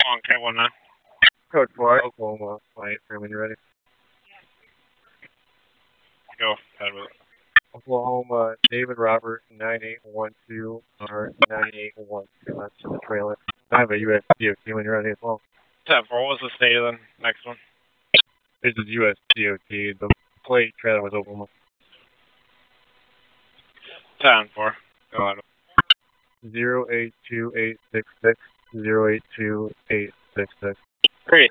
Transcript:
Okay, 19. Code 4, Oklahoma flight, when you're ready. Go ahead with it. Oklahoma, David Robert, 9812, or 9812, that's the trailer. I have a US DOT when you're ready as well. 10-4, what was the state of the next one? This is US DOT, the plate trailer was Oklahoma. 10-4, go ahead. 082866, 082866.